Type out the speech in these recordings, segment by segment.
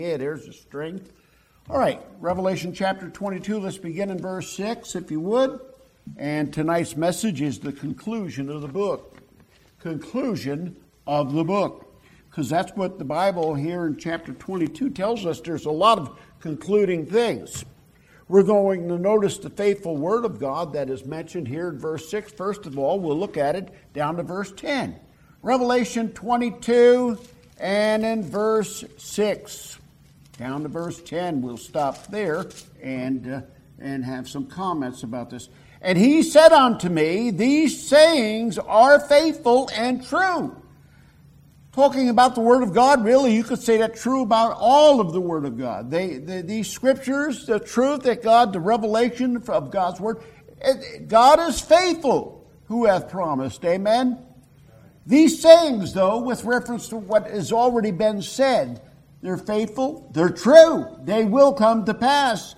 Yeah, there's a string. All right, Revelation chapter 22. Let's begin in verse 6, if you would. And tonight's message is the conclusion of the book. Conclusion of the book. Because that's what the Bible here in chapter 22 tells us. There's a lot of concluding things. We're going to notice the faithful word of God that is mentioned here in verse 6. First of all, we'll look at it down to verse 10. Revelation 22 and in verse 6. Down to verse 10, we'll stop there and have some comments about this. And he said unto me, these sayings are faithful and true. Talking about the Word of God, really, you could say that true about all of the Word of God. These scriptures, the truth that God, the revelation of God's Word, God is faithful who hath promised. Amen? These sayings, though, with reference to what has already been said, they're faithful, they're true, they will come to pass.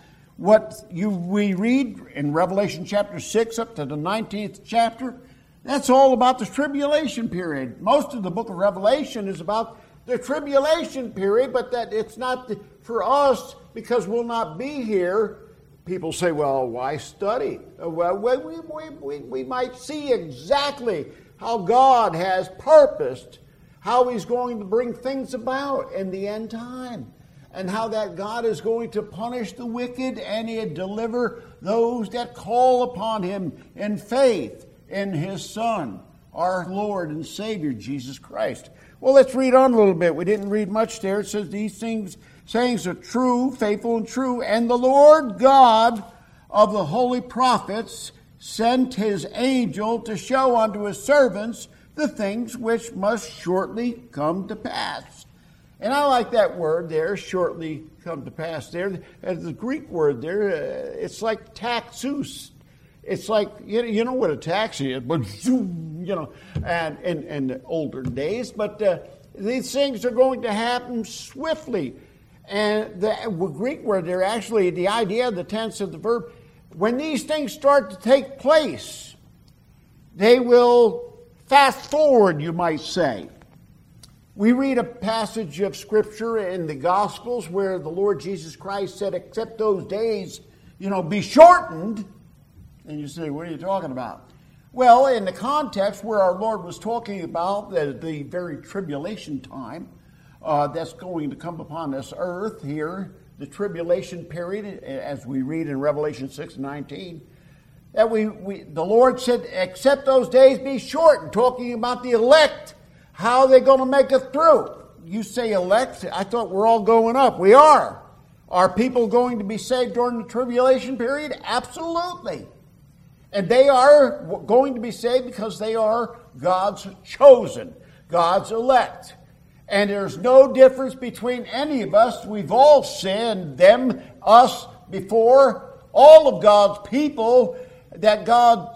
We read in Revelation chapter 6 up to the 19th chapter, that's all about the tribulation period. Most of the book of Revelation is about the tribulation period, but that it's not for us because we'll not be here. People say, well, why study? Well, we might see exactly how God has purposed how he's going to bring things about in the end time, and how that God is going to punish the wicked and he'll deliver those that call upon him in faith in his Son, our Lord and Savior, Jesus Christ. Well, let's read on a little bit. We didn't read much there. It says these sayings are true, faithful and true, and the Lord God of the holy prophets sent his angel to show unto his servants the things which must shortly come to pass. And I like that word there, shortly come to pass there. The Greek word there, it's like taxus. It's like, you know what a taxi is, but and in the older days. But these things are going to happen swiftly. And the Greek word there, actually, the idea, the tense of the verb, when these things start to take place, they will fast forward, you might say. We read a passage of Scripture in the Gospels where the Lord Jesus Christ said, except those days, be shortened. And you say, what are you talking about? Well, in the context where our Lord was talking about the very tribulation time that's going to come upon this earth here, the tribulation period, as we read in Revelation 6:19, that the Lord said, except those days be shortened, talking about the elect, how they're going to make it through. You say elect? I thought we're all going up. We are. Are people going to be saved during the tribulation period? Absolutely. And they are going to be saved because they are God's chosen, God's elect. And there's no difference between any of us. We've all sinned, them, us, before, all of God's people, that God,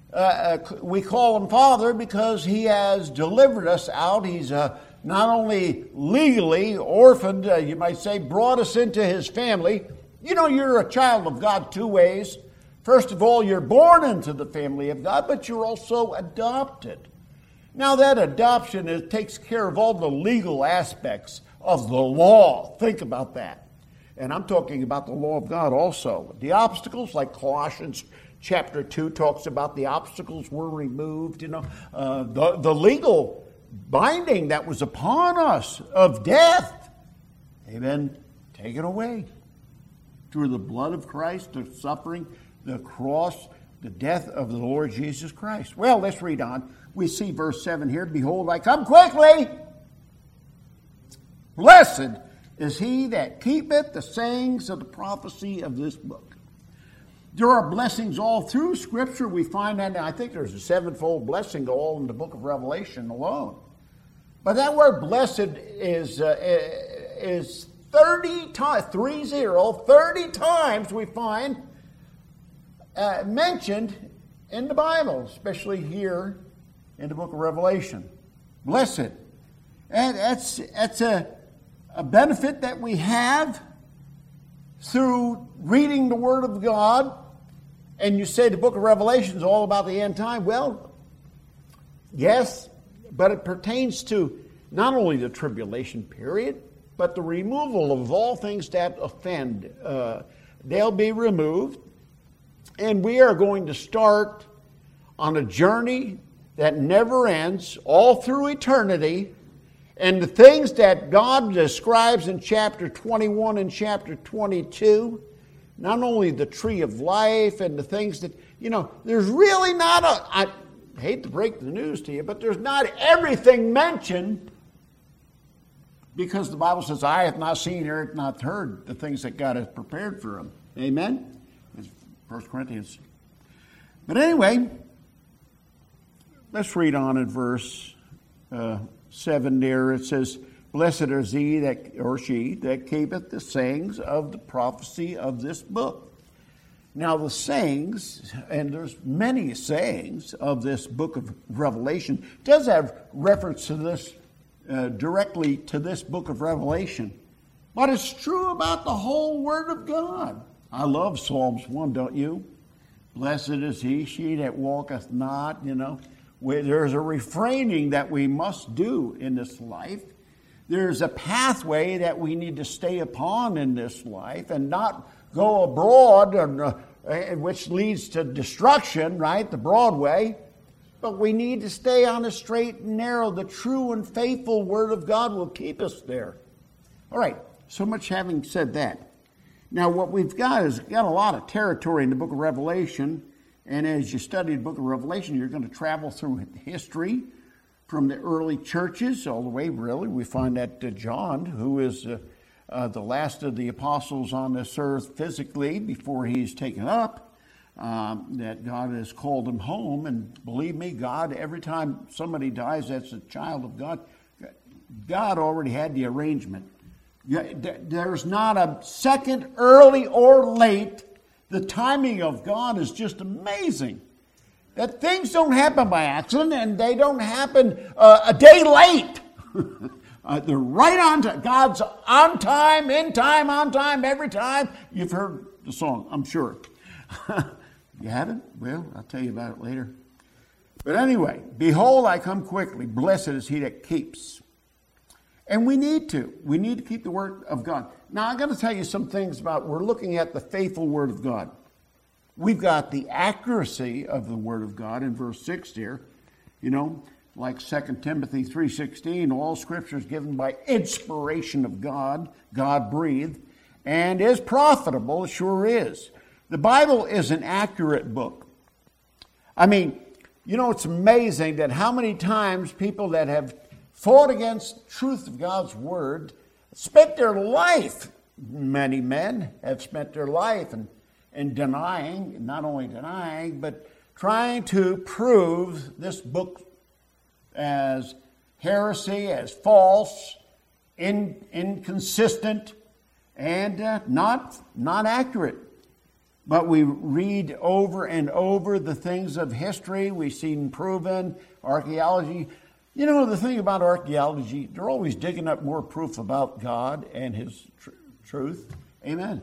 we call him Father because he has delivered us out. He's not only legally orphaned, you might say, brought us into his family. You're a child of God two ways. First of all, you're born into the family of God, but you're also adopted. Now that adoption takes care of all the legal aspects of the law. Think about that. And I'm talking about the law of God also. The obstacles, like Colossians Chapter 2 talks about the obstacles were removed, the legal binding that was upon us of death, amen, taken away through the blood of Christ, the suffering, the cross, the death of the Lord Jesus Christ. Well, let's read on. We see verse 7 here. Behold, I come quickly. Blessed is he that keepeth the sayings of the prophecy of this book. There are blessings all through Scripture. We find that, I think there's a sevenfold blessing all in the book of Revelation alone. But that word blessed is 30 times we find mentioned in the Bible, especially here in the book of Revelation. Blessed. And that's a benefit that we have through reading the Word of God. And you say the book of Revelation is all about the end time. Well, yes, but it pertains to not only the tribulation period, but the removal of all things that offend. They'll be removed, and we are going to start on a journey that never ends, all through eternity. And the things that God describes in chapter 21 and chapter 22, not only the tree of life and the things that, there's really not I hate to break the news to you, but there's not everything mentioned, because the Bible says, "Eye hath not seen, ear hath not heard the things that God has prepared for them." Amen? That's 1 Corinthians. But anyway, let's read on in verse 7 there. It says, "Blessed is he that, or she, that keepeth the sayings of the prophecy of this book." Now the sayings, and there's many sayings of this book of Revelation, does have reference to this, directly to this book of Revelation. But it's true about the whole Word of God. I love Psalms 1, don't you? "Blessed is he, she that walketh not," There's a refraining that we must do in this life. There's a pathway that we need to stay upon in this life and not go abroad, which leads to destruction, right? The broad way. But we need to stay on the straight and narrow. The true and faithful Word of God will keep us there. All right, so much having said that. Now what we've got is got a lot of territory in the book of Revelation. And as you study the book of Revelation, you're going to travel through history from the early churches all the way, really. We find that John, who is the last of the apostles on this earth physically before he's taken up, that God has called him home. And believe me, God, every time somebody dies that's a child of God, God already had the arrangement. There's not a second early or late. The timing of God is just amazing. That things don't happen by accident, and they don't happen a day late. They're right on time. God's on time, in time, on time, every time. You've heard the song, I'm sure. You haven't? Well, I'll tell you about it later. But anyway, "Behold, I come quickly. Blessed is he that keeps." And we need to. We need to keep the Word of God. Now, I'm going to tell you some things about, we're looking at the faithful Word of God. We've got the accuracy of the Word of God in verse 6 here. Like 2 Timothy 3:16, all Scripture is given by inspiration of God, God-breathed, and is profitable, it sure is. The Bible is an accurate book. I mean, it's amazing that how many times people that have fought against the truth of God's Word spent their life, many men have spent their life in denying, not only denying, but trying to prove this book as heresy, as false, inconsistent, and not accurate. But we read over and over the things of history. We've seen proven archaeology. The thing about archaeology, they're always digging up more proof about God and His truth. Amen.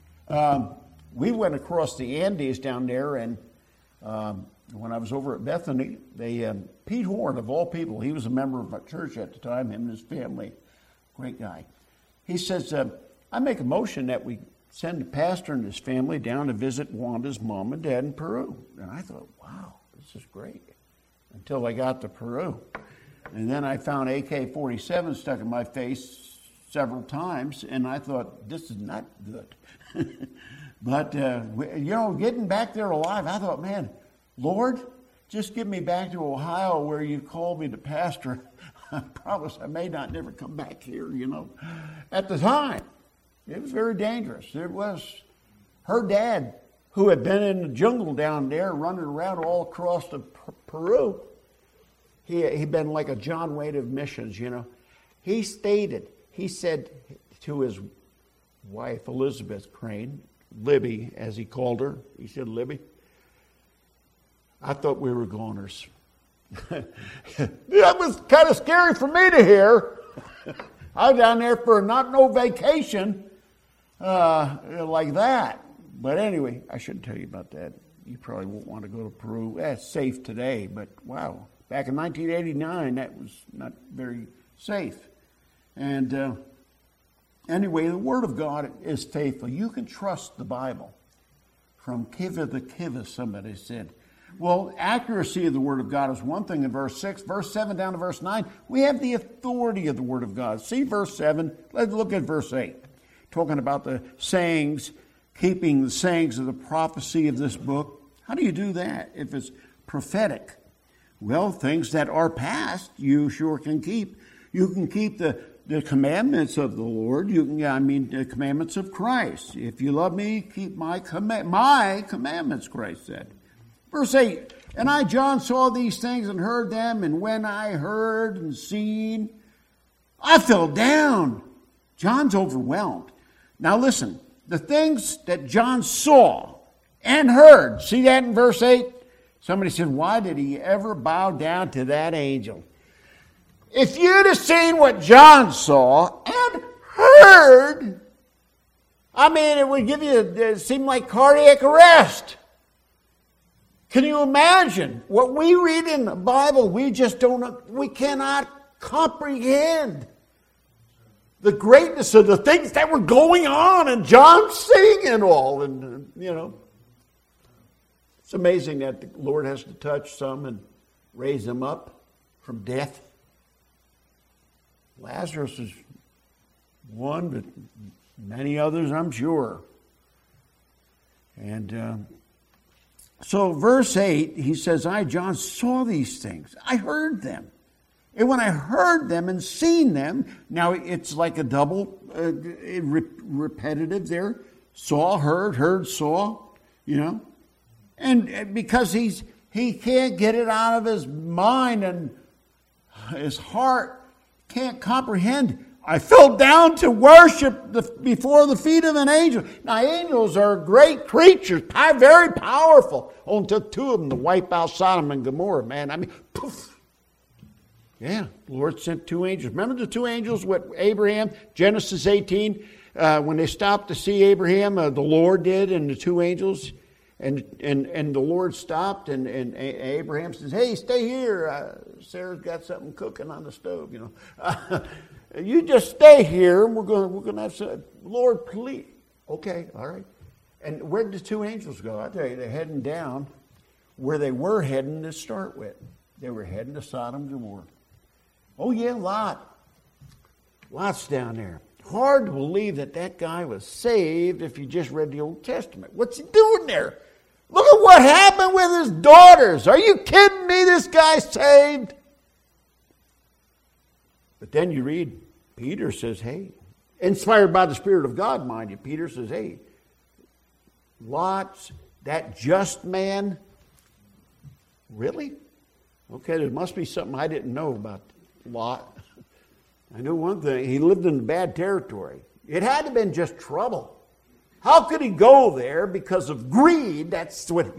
We went across the Andes down there, and when I was over at Bethany, Pete Horn, of all people, he was a member of my church at the time, him and his family, great guy. He says, "I make a motion that we send the pastor and his family down to visit Wanda's mom and dad in Peru." And I thought, wow, this is great, until I got to Peru. And then I found AK-47 stuck in my face several times, and I thought, this is not good. But, getting back there alive, I thought, man, Lord, just get me back to Ohio where you called me to pastor. I promise I may not never come back here, At the time, it was very dangerous. It was her dad, who had been in the jungle down there, running around all across Peru. He'd been like a John Wayne of missions, He said to his wife, Elizabeth Crane, Libby, as he called her, he said, "Libby, I thought we were goners." That was kind of scary for me to hear. I was down there for no vacation like that. But anyway, I shouldn't tell you about that. You probably won't want to go to Peru. It's safe today, but wow. Back in 1989, that was not very safe. And Anyway, the Word of God is faithful. You can trust the Bible. From kiva to kiva, somebody said. Well, accuracy of the Word of God is one thing in verse 6. Verse 7 down to verse 9, we have the authority of the Word of God. See verse 7. Let's look at verse 8. Talking about the sayings, keeping the sayings of the prophecy of this book. How do you do that if it's prophetic? Well, things that are past, you sure can keep. You can keep the commandments of the Lord. The commandments of Christ. If you love me, keep my commandments, Christ said. Verse 8, and I, John, saw these things and heard them, and when I heard and seen, I fell down. John's overwhelmed. Now listen, the things that John saw and heard, see that in verse 8? Somebody said, why did he ever bow down to that angel? If you'd have seen what John saw and heard, it would give you, it seemed like cardiac arrest. Can you imagine? What we read in the Bible, we cannot comprehend the greatness of the things that were going on, and John seeing it all, It's amazing that the Lord has to touch some and raise them up from death. Lazarus is one, but many others, I'm sure. And so verse 8, he says, I, John, saw these things. I heard them. And when I heard them and seen them, now it's like a double repetitive there. Saw, heard, saw, And because he can't get it out of his mind and his heart can't comprehend. I fell down to worship before the feet of an angel. Now, angels are great creatures, very powerful. Only took two of them to wipe out Sodom and Gomorrah, man. Poof. Yeah, the Lord sent two angels. Remember the two angels with Abraham, Genesis 18, when they stopped to see Abraham, the Lord did, and the two angels. And the Lord stopped, and Abraham says, hey, stay here. Sarah's got something cooking on the stove, You just stay here, and we're going to have some. Lord, please. Okay, all right. And where did the two angels go? I tell you, they're heading down where they were heading to start with. They were heading to Sodom and Gomorrah. Oh, yeah, Lot. Lot's down there. Hard to believe that guy was saved if you just read the Old Testament. What's he doing there? Look at what happened with his daughters. Are you kidding me? This guy's saved. But then you read, Peter says, hey, inspired by the Spirit of God, mind you, Peter says, hey, Lot's, that just man, really? Okay, there must be something I didn't know about Lot. I knew one thing, he lived in bad territory. It had to have been just trouble. How could he go there because of greed? That's what,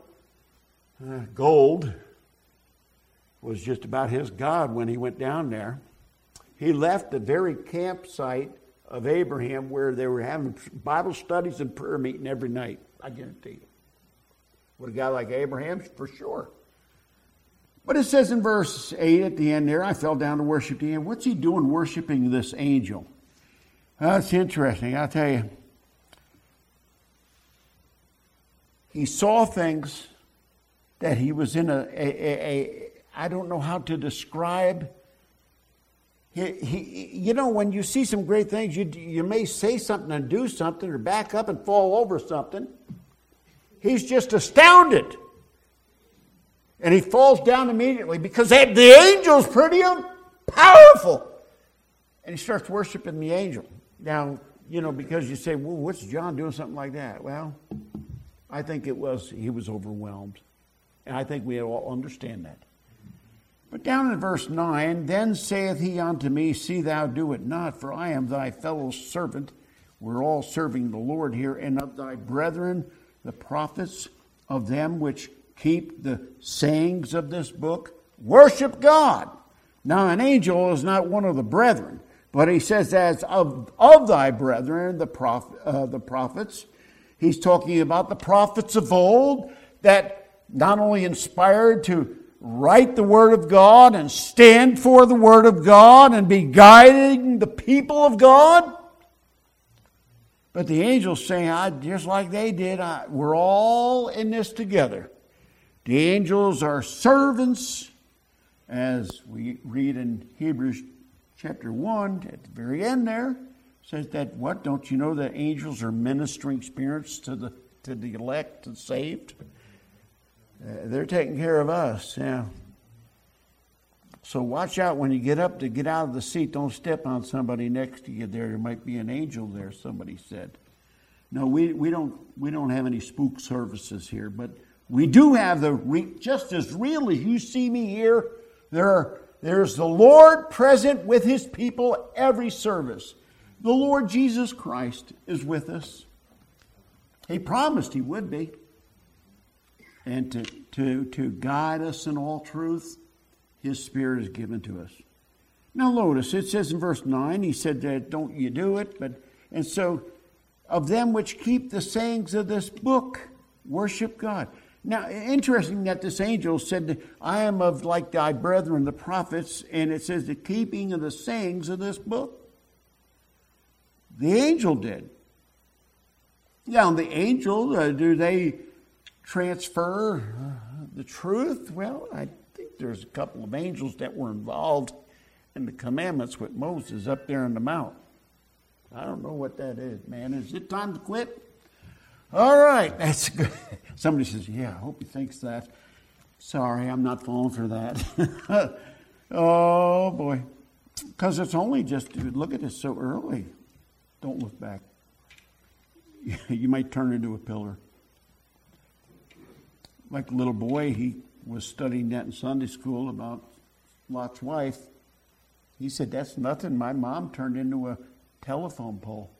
gold was just about his God when he went down there. He left the very campsite of Abraham where they were having Bible studies and prayer meeting every night. I guarantee you. Would a guy like Abraham? For sure. But it says in verse 8 at the end there, I fell down to worship the angel. What's he doing worshiping this angel? That's interesting. I'll tell you. He saw things that he was in I don't know how to describe. When you see some great things, you may say something and do something or back up and fall over something. He's just astounded. And he falls down immediately because the angel's pretty powerful. And he starts worshiping the angel. Now, because you say, well, what's John doing something like that? Well, I think he was overwhelmed. And I think we all understand that. But down in verse 9, then saith he unto me, see thou do it not, for I am thy fellow servant. We're all serving the Lord here, and of thy brethren, the prophets, of them which keep the sayings of this book, worship God. Now an angel is not one of the brethren, but he says as of thy brethren, the prophets. He's talking about the prophets of old that not only inspired to write the Word of God and stand for the Word of God and be guiding the people of God. But the angels saying, just like they did, we're all in this together. The angels are servants, as we read in Hebrews chapter 1, at the very end there, says that, what, don't you know that angels are ministering spirits to the elect and saved? They're taking care of us, yeah. So watch out when you get up to get out of the seat. Don't step on somebody next to you there. There might be an angel there, somebody said. No, we don't have any spook services here, but we do have just as real as you see me here, there's the Lord present with his people every service. The Lord Jesus Christ is with us. He promised he would be. And to guide us in all truth, his Spirit is given to us. Now notice, it says in verse 9, he said that don't you do it, and so of them which keep the sayings of this book, worship God. Now, interesting that this angel said, I am of like thy brethren, the prophets, and it says the keeping of the sayings of this book. The angel did. Now, the angel, do they transfer the truth? Well, I think there's a couple of angels that were involved in the commandments with Moses up there on the mount. I don't know what that is, man. Is it time to quit? All right, that's good. Somebody says, yeah, I hope he thinks that. Sorry, I'm not falling for that. Oh, boy. Because it's only just, look at this so early. Don't look back. You might turn into a pillar. Like a little boy, he was studying that in Sunday school about Lot's wife. He said, that's nothing. My mom turned into a telephone pole.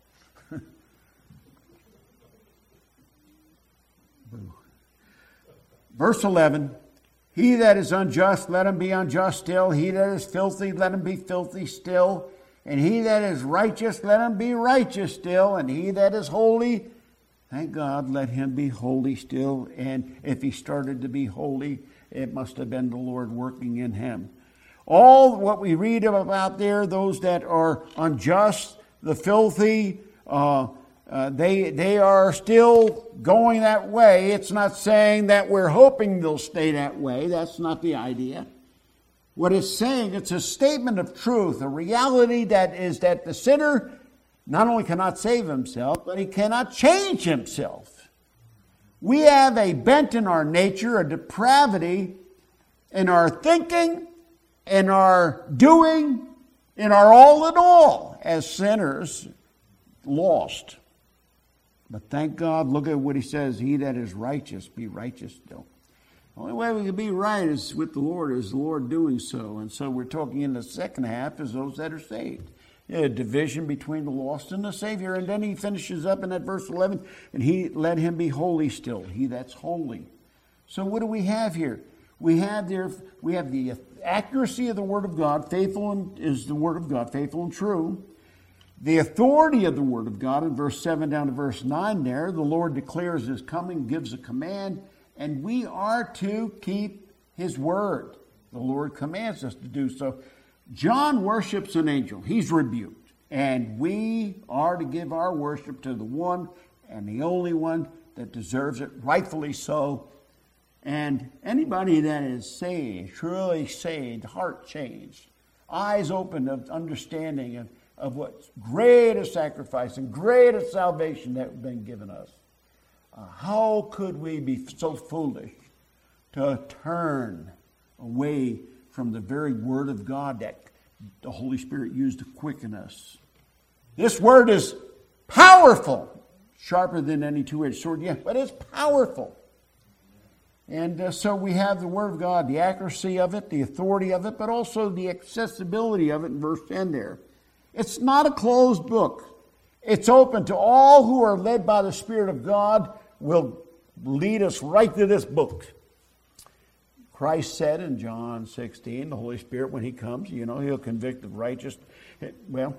Verse 11, he that is unjust, let him be unjust still. He that is filthy, let him be filthy still. And he that is righteous, let him be righteous still. And he that is holy, thank God, let him be holy still. And if he started to be holy, it must have been the Lord working in him. All what we read about there, those that are unjust, the filthy, they are still going that way. It's not saying that we're hoping they'll stay that way. That's not the idea. What it's saying, it's a statement of truth, a reality that is that the sinner not only cannot save himself, but he cannot change himself. We have a bent in our nature, a depravity in our thinking, in our doing, in our all in all as sinners lost. But thank God, look at what he says, he that is righteous, be righteous still. The only way we can be right is with the Lord doing so. And so we're talking in the second half as those that are saved. A division between the lost and the Savior. And then he finishes up in that verse 11, and he let him be holy still, he that's holy. So what do we have here? We have the accuracy of the Word of God. Faithful is the Word of God, faithful and true. The authority of the Word of God in verse 7 down to verse 9 there. The Lord declares his coming, gives a command, and we are to keep his word. The Lord commands us to do so. John worships an angel. He's rebuked. And we are to give our worship to the one and the only one that deserves it, rightfully so. And anybody that is saved, truly saved, heart changed, eyes open of understanding of what greatest sacrifice and greatest salvation that has been given us. How could we be so foolish to turn away from the very Word of God that the Holy Spirit used to quicken us? This Word is powerful, sharper than any two-edged sword, yeah, but it's powerful. And so we have the Word of God, the accuracy of it, the authority of it, but also the accessibility of it in verse 10 there. It's not a closed book. It's open to all who are led by the Spirit of God will lead us right to this book. Christ said in John 16, the Holy Spirit, when he comes, he'll convict of righteousness. Well,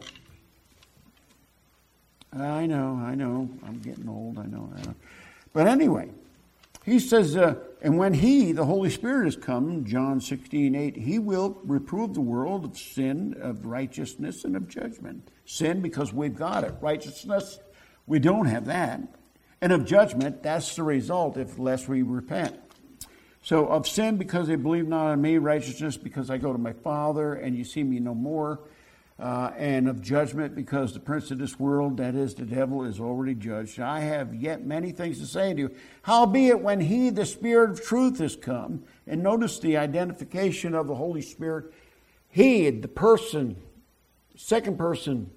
I know. I'm getting old, I know. But anyway, he says, and when he, the Holy Spirit, has come, John 16:8, he will reprove the world of sin, of righteousness, and of judgment. Sin because we've got it. Righteousness, We don't have that. And of judgment, that's the result unless we repent. So of sin, because they believe not on me, righteousness, because I go to my Father and you see me no more, and of judgment, because the prince of this world, that is the devil, is already judged. I have yet many things to say to you. Howbeit, when he, the Spirit of truth, is come, and notice the identification of the Holy Spirit, he, the person, third person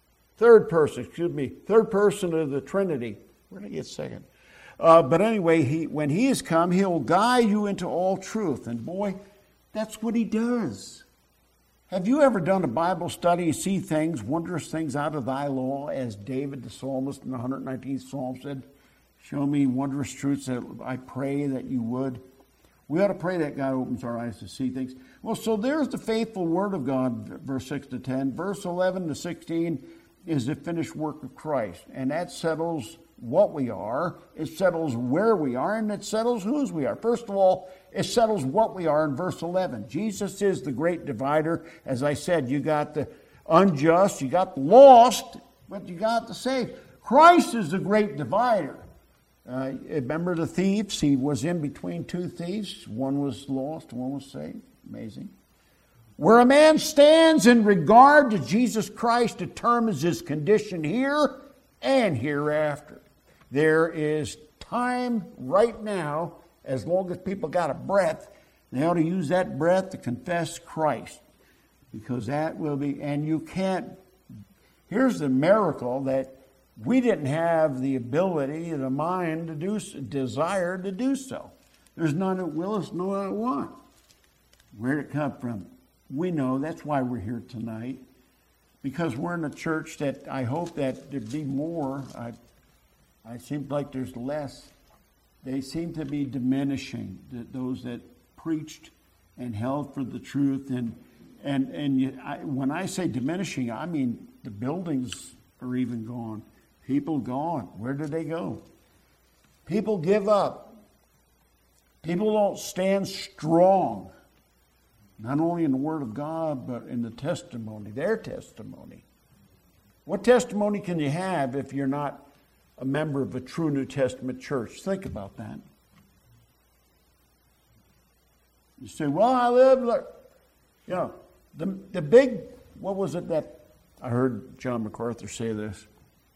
of the Trinity. Where did I get second? But anyway, when he is come, he'll guide you into all truth. And boy, that's what he does. Have you ever done a Bible study and see things, wondrous things out of thy law, as David the psalmist in the 119th Psalm said, show me wondrous truths that I pray that you would. We ought to pray that God opens our eyes to see things. Well, so there's the faithful word of God, verse 6 to 10. Verse 11 to 16 is the finished work of Christ. And that settles what we are, it settles where we are, and it settles whose we are. First of all, it settles what we are in verse 11. Jesus is the great divider. As I said, you got the unjust, you got the lost, but you got the saved. Christ is the great divider. Remember the thieves? He was in between two thieves. One was lost, one was saved. Amazing. Where a man stands in regard to Jesus Christ determines his condition here and hereafter. There is time right now, as long as people got a breath, they ought to use that breath to confess Christ. Because that will be, and you can't, here's the miracle that we didn't have the ability, the mind to do, desire to do so. There's none that will us, none that want. Where did it come from? We know, that's why we're here tonight. Because we're in a church that I hope that there'd be more. I seem like there's less. They seem to be diminishing, those that preached and held for the truth. When I say diminishing, I mean the buildings are even gone. People gone. Where did they go? People give up. People don't stand strong. Not only in the Word of God, but in the testimony, their testimony. What testimony can you have if you're not a member of a true New Testament church? Think about that. You say, well, I live, the big, what was it that, I heard John MacArthur say this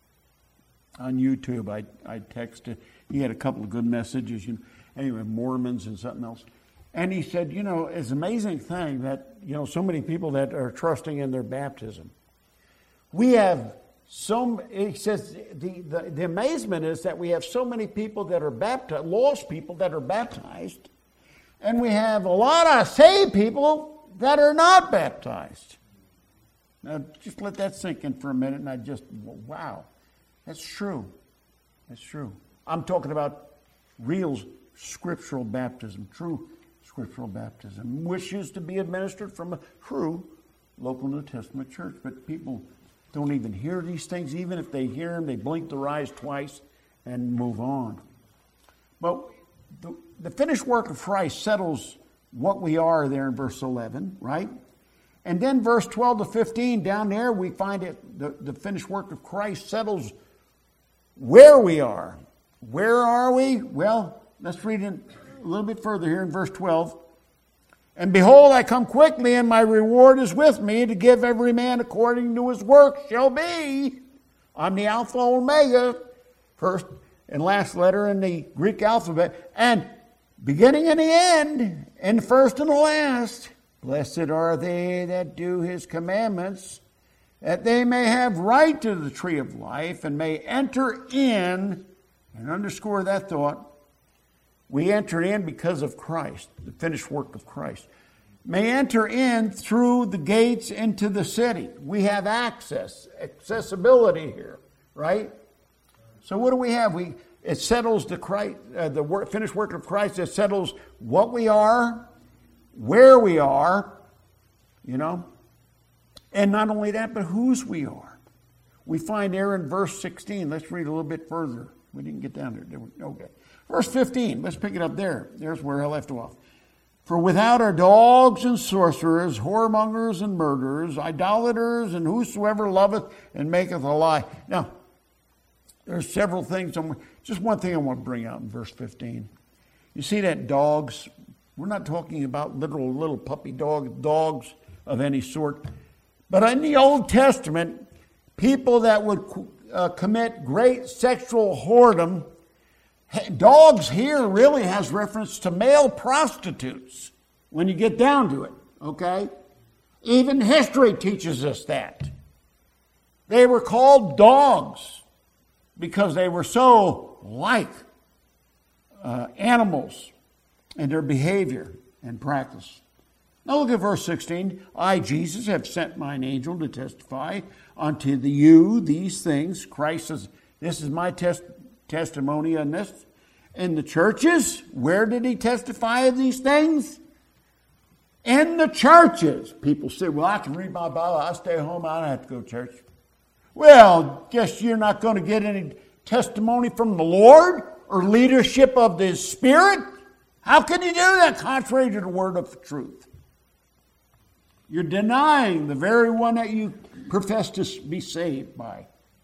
on YouTube. I texted, he had a couple of good messages, anyway, Mormons and something else. And he said, it's an amazing thing that, so many people that are trusting in their baptism. We have he says, the amazement is that we have so many people that are baptized, lost people that are baptized, and we have a lot of saved people that are not baptized. Now, just let that sink in for a minute, and wow, that's true. That's true. I'm talking about real scriptural baptism, true scriptural baptism, wishes to be administered from a true local New Testament church. But people don't even hear these things. Even if they hear them, they blink their eyes twice and move on. But the finished work of Christ settles what we are there in verse 11, right? And then verse 12 to 15, down there we find it, the finished work of Christ settles where we are. Where are we? Well, let's read it a little bit further here in verse 12. And behold, I come quickly, and my reward is with me to give every man according to his work shall be. I'm the Alpha and Omega, first and last letter in the Greek alphabet, and beginning and the end, and the first and the last. Blessed are they that do his commandments, that they may have right to the tree of life and may enter in, and underscore that thought, we enter in because of Christ, the finished work of Christ. May enter in through the gates into the city. We have accessibility here, right? So what do we have? It settles the finished work of Christ. It settles what we are, where we are, and not only that, but whose we are. We find there in verse 16. Let's read a little bit further. We didn't get down there, did we? Okay. Verse 15, let's pick it up there. There's where I left off. For without are dogs and sorcerers, whoremongers and murderers, idolaters, and whosoever loveth and maketh a lie. Now, There's several things. Just one thing I want to bring out in verse 15. You see that dogs? We're not talking about literal little puppy dogs of any sort. But in the Old Testament, people that would commit great sexual whoredom, dogs here really has reference to male prostitutes when you get down to it, okay? Even history teaches us that. They were called dogs because they were so like animals in their behavior and practice. Now look at verse 16. I, Jesus, have sent mine angel to testify unto you these things. Christ says, this is my testimony on this. In the churches, where did he testify of these things? In the churches. People say, well, I can read my Bible. I stay home. I don't have to go to church. Well, guess you're not going to get any testimony from the Lord or leadership of the Spirit? How can you do that contrary to the word of truth? You're denying the very one that you profess to be saved by.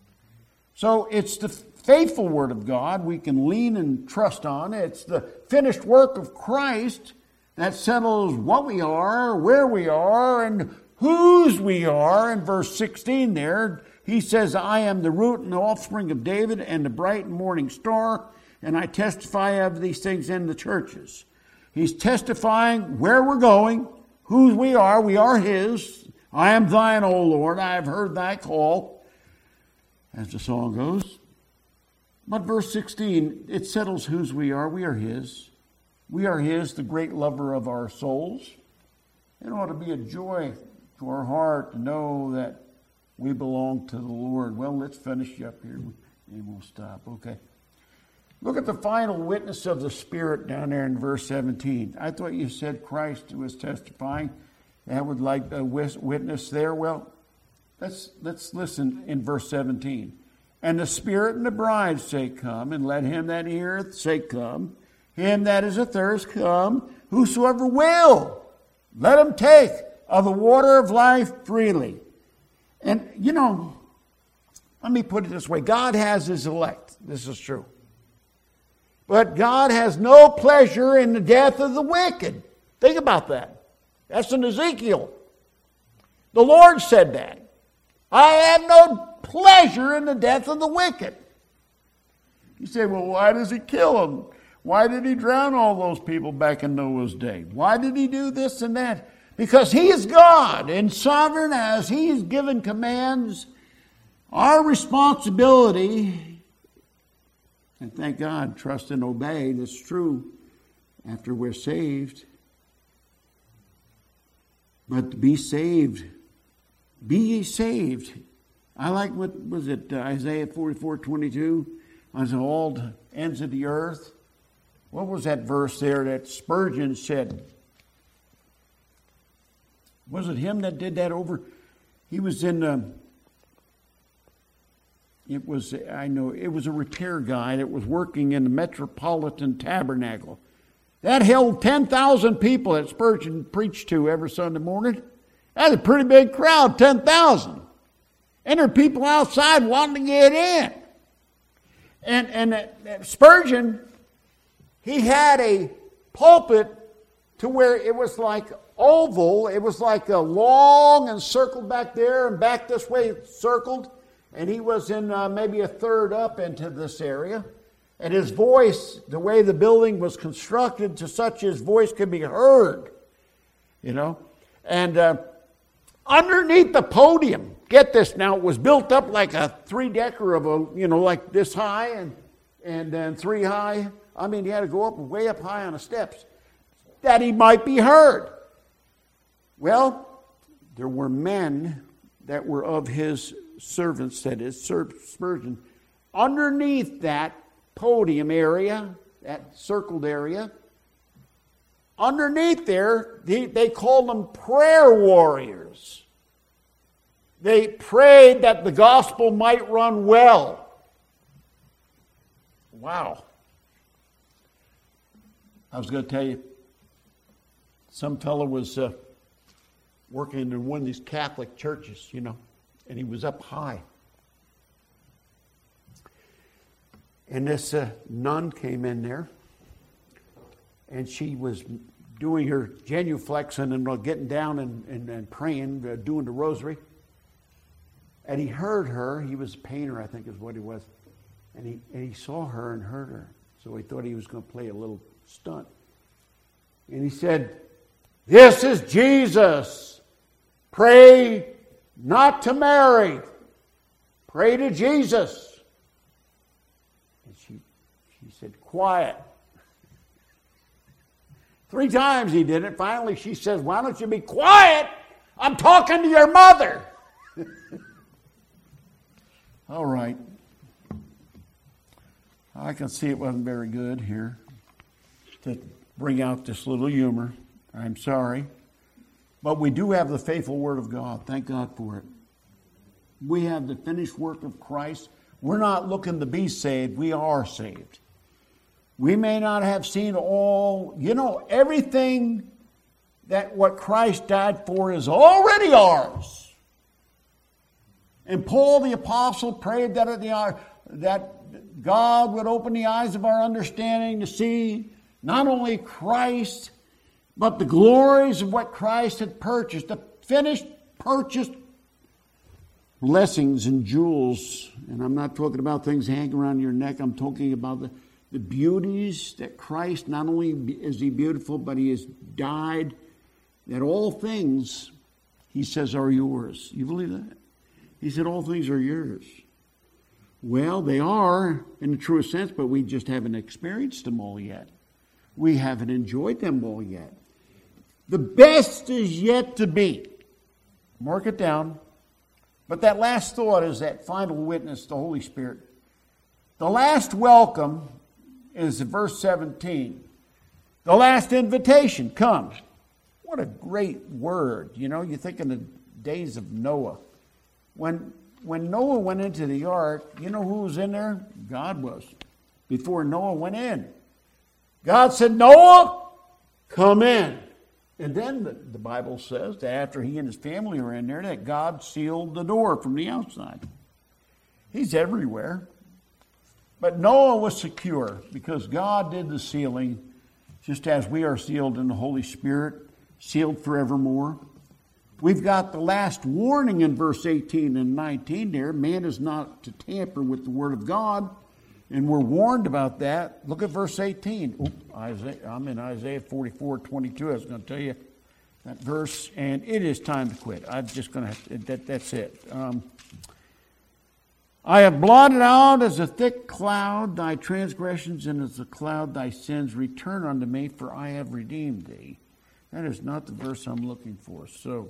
So it's the faithful word of God we can lean and trust on. It's the finished work of Christ that settles what we are, where we are, and whose we are. In verse 16 there, he says, I am the root and the offspring of David and the bright and morning star, and I testify of these things in the churches. He's testifying where we're going, whose we are his. I am thine, O Lord, I have heard thy call, as the song goes. But verse 16, it settles whose we are his. We are his, the great lover of our souls. It ought to be a joy to our heart to know that we belong to the Lord. Well, let's finish up here and we'll stop. Okay. Look at the final witness of the Spirit down there in verse 17. I thought you said Christ was testifying. That would like a witness there. Well, let's listen in verse 17. And the Spirit and the bride say, come, and let him that heareth say, come. Him that is athirst, come. Whosoever will, let him take of the water of life freely. And, let me put it this way. God has his elect. This is true. But God has no pleasure in the death of the wicked. Think about that. That's in Ezekiel. The Lord said that. I have no pleasure in the death of the wicked. You say, well, why does he kill them? Why did he drown all those people back in Noah's day? Why did he do this and that? Because he is God, and sovereign as he's given commands, our responsibility, and thank God, trust and obey, that's true, after we're saved. But to be saved, be ye saved. I like, what was it, Isaiah 44:22, on all the ends of the earth. What was that verse there that Spurgeon said? Was it him that did that over? He was in, it was a repair guy that was working in the Metropolitan Tabernacle. That held 10,000 people that Spurgeon preached to every Sunday morning. That's a pretty big crowd, 10,000. And there are people outside wanting to get in. And Spurgeon, he had a pulpit to where it was like oval. It was like a long and circled back there and back this way circled. And he was in maybe a third up into this area. And his voice, the way the building was constructed to such his voice could be heard. And underneath the podium, get this now, it was built up like a 3-decker of like this high and then 3 high. I mean, he had to go up way up high on the steps that he might be heard. Well, there were men that were of his servants, that is, Spurgeon, underneath that podium area, that circled area, underneath there, they called them prayer warriors. They prayed that the gospel might run well. Wow. I was going to tell you, some fellow was working in one of these Catholic churches, and he was up high. And this nun came in there, and she was doing her genuflexing and getting down and praying, doing the rosary. And he heard her. He was a painter, I think is what he was. And he saw her and heard her. So he thought he was going to play a little stunt. And he said, "This is Jesus. Pray not to Mary. Pray to Jesus." And she said, "Quiet." 3 times he did it. Finally, she says, "Why don't you be quiet? I'm talking to your mother." All right. I can see it wasn't very good here to bring out this little humor. I'm sorry. But we do have the faithful Word of God. Thank God for it. We have the finished work of Christ. We're not looking to be saved. We are saved. We may not have seen all, everything that what Christ died for is already ours. And Paul the Apostle prayed that God would open the eyes of our understanding to see not only Christ, but the glories of what Christ had purchased, the finished, purchased blessings and jewels. And I'm not talking about things hanging around your neck. I'm talking about the beauties that Christ, not only is he beautiful, but he has died, that all things, he says, are yours. You believe that? He said all things are yours. Well, they are in the truest sense, but we just haven't experienced them all yet. We haven't enjoyed them all yet. The best is yet to be. Mark it down. But that last thought is that final witness, the Holy Spirit. The last welcome is verse 17. The last invitation comes. What a great word. You think in the days of Noah. When Noah went into the ark, you know who was in there? God was. Before Noah went in. God said, "Noah, come in." And then the Bible says that after he and his family were in there, that God sealed the door from the outside. He's everywhere. But Noah was secure because God did the sealing, just as we are sealed in the Holy Spirit, sealed forevermore. We've got the last warning in verse 18 and 19 there. Man is not to tamper with the Word of God. And we're warned about that. Look at verse 18. I'm in Isaiah 44:22. I was going to tell you that verse. And it is time to quit. I'm just going to that's it. I have blotted out as a thick cloud thy transgressions, and as a cloud thy sins. Return unto me, for I have redeemed thee. That is not the verse I'm looking for. So,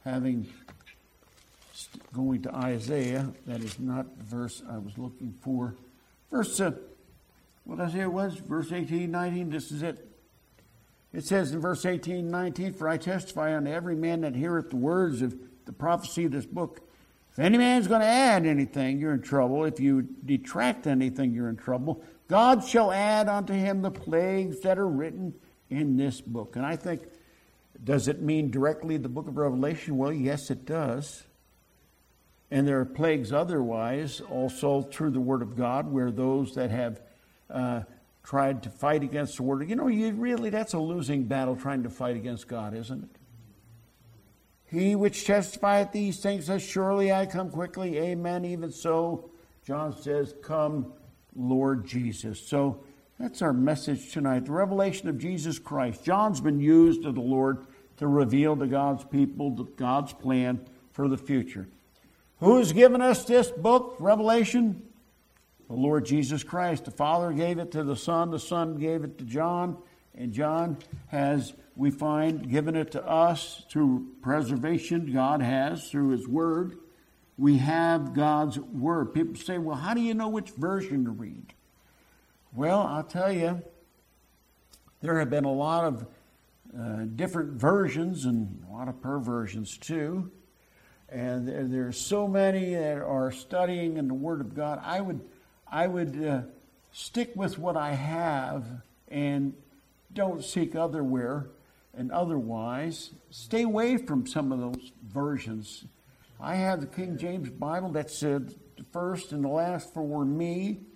going to Isaiah, that is not the verse I was looking for. Verse, what did I say it was? Verse 18, 19, this is it. It says in verse 18, 19, "For I testify unto every man that heareth the words of the prophecy of this book. If any man's going to add anything, you're in trouble. If you detract anything, you're in trouble. God shall add unto him the plagues that are written in this book." And I think, does it mean directly the book of Revelation? Well, yes, it does. And there are plagues otherwise, also through the Word of God, where those that have tried to fight against the Word, that's a losing battle trying to fight against God, isn't it? "He which testifieth these things says, Surely I come quickly. Amen. Even so," John says, "Come, Lord Jesus." So that's our message tonight. The revelation of Jesus Christ. John's been used of the Lord to reveal to God's people God's plan for the future. Who's given us this book, Revelation? The Lord Jesus Christ. The Father gave it to the Son gave it to John, and John has, we find, given it to us through preservation. God has, through His Word. We have God's Word. People say, well, how do you know which version to read? Well, I'll tell you, there have been a lot of different versions and a lot of perversions too. And there's so many that are studying in the Word of God. I would stick with what I have and don't seek otherwhere. And otherwise, stay away from some of those versions. I have the King James Bible that said the first and the last for me.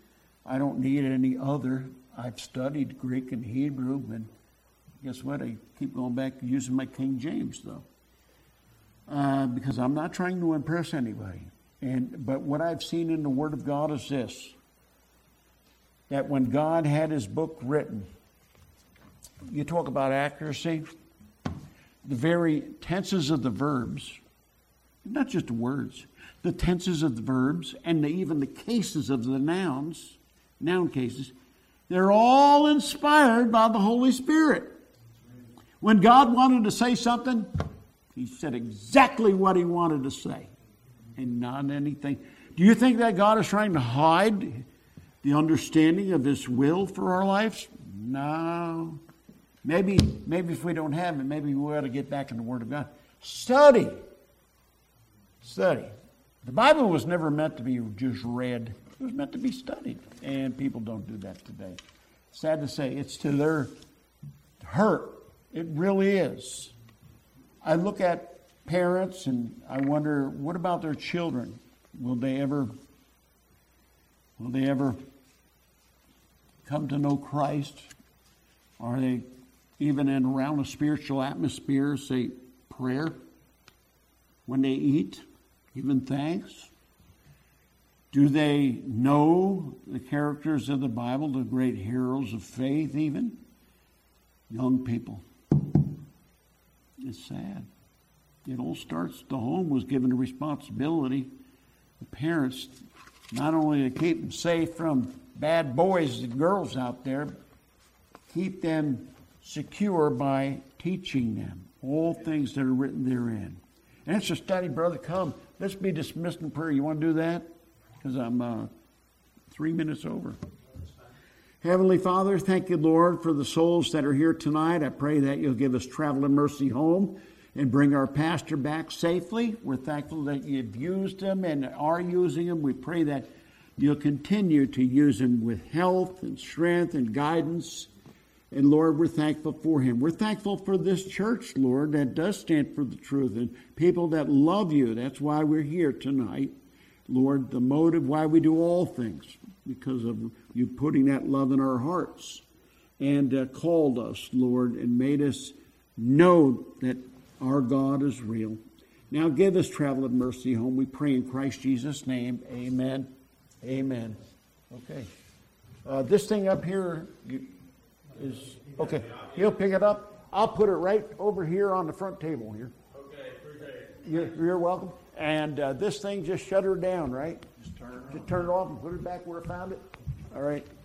I don't need any other. I've studied Greek and Hebrew, and guess what? I keep going back to using my King James, though, because I'm not trying to impress anybody. But what I've seen in the Word of God is this, that when God had His book written, you talk about accuracy, the very tenses of the verbs, not just the words, the tenses of the verbs and even the cases of the nouns, noun cases, they're all inspired by the Holy Spirit. When God wanted to say something, He said exactly what He wanted to say and not anything. Do you think that God is trying to hide the understanding of His will for our lives? No. Maybe if we don't have it, maybe we ought to get back in the Word of God. Study. The Bible was never meant to be just read. It was meant to be studied. And people don't do that today. Sad to say, it's to their hurt. It really is. I look at parents and I wonder, what about their children? Will they ever come to know Christ? Are they even around a spiritual atmosphere, say prayer when they eat, giving thanks? Do they know the characters of the Bible, the great heroes of faith even? Young people. It's sad. It all starts, the home was given a responsibility. The parents, not only to keep them safe from bad boys and girls out there, keep them secure by teaching them all things that are written therein. And it's a study, brother. Come, let's be dismissed in prayer. You want to do that? Because I'm 3 minutes over. Heavenly Father, thank you, Lord, for the souls that are here tonight. I pray that you'll give us travel and mercy home and bring our pastor back safely. We're thankful that you've used him and are using him. We pray that you'll continue to use him with health and strength and guidance. And Lord, we're thankful for him. We're thankful for this church, Lord, that does stand for the truth and people that love you. That's why we're here tonight. Lord, the motive why we do all things, because of you putting that love in our hearts and called us, Lord, and made us know that our God is real. Now give us travel and mercy home. We pray in Christ Jesus' name. Amen. Amen. Okay. This thing up here is, okay, he'll pick it up. I'll put it right over here on the front table here. Okay, appreciate it. You're welcome. And this thing just shut her down, right? Just turn it off and put it back where I found it. All right.